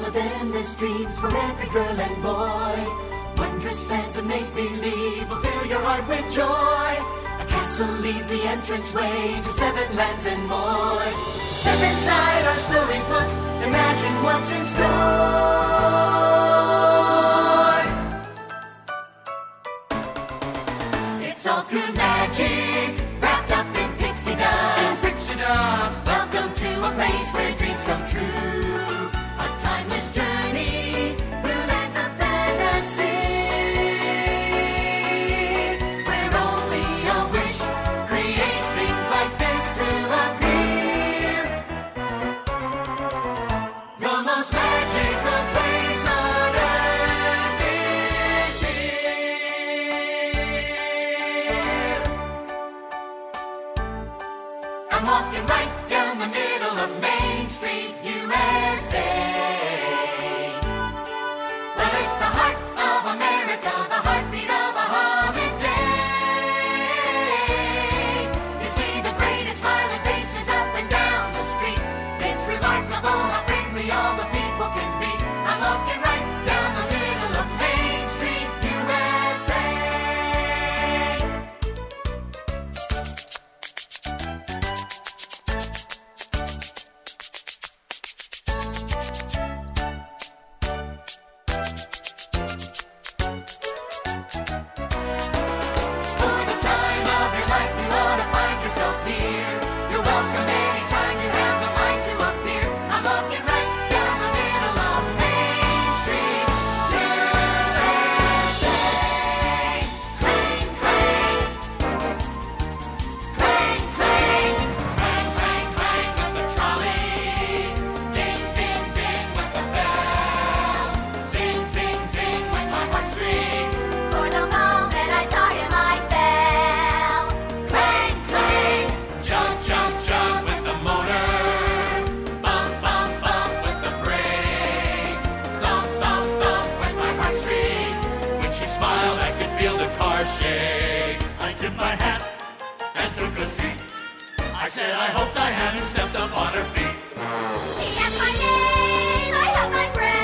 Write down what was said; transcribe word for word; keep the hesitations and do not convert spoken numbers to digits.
of endless dreams for every girl and boy. Wondrous lands of make-believe will fill your heart with joy. A castle leads the entranceway to seven lands and more. Step inside our storybook, imagine what's in store. It's all pure magic, wrapped up in pixie dust. In pixie dust. Welcome to a place where dreams come true. A timeless journey through lands of fantasy, where only a wish creates things like this to appear. The most magical place on earth is here. I'm walking right down the middle of Main Street, U S A. Well, it's the heart of America, the heartbeat of a holiday. You see the greatest smiling faces up and down the street. It's remarkable how friendly all the people can be. I'm walking right down the middle of Main Street, U S A. For the time of your life, you ought to find yourself here. You're welcome anytime you have the mind to appear. I'm walking right down the middle of Main Street, U S A. Clang, clang. Clang, clang. Clang, clang, clang with the trolley. Ding, ding, ding with the bell. Zing, zing, zing with my heartstrings. For the moment I saw him, I fell. Clang, clang. Chug, chug, chug with the motor. Bump, bump, bump with the brake. Thump, thump, thump with my heartstrings. When she smiled, I could feel the car shake. I tipped my hat and took a seat. I said I hoped I hadn't stepped up on her feet. He asked my name, I held my breath.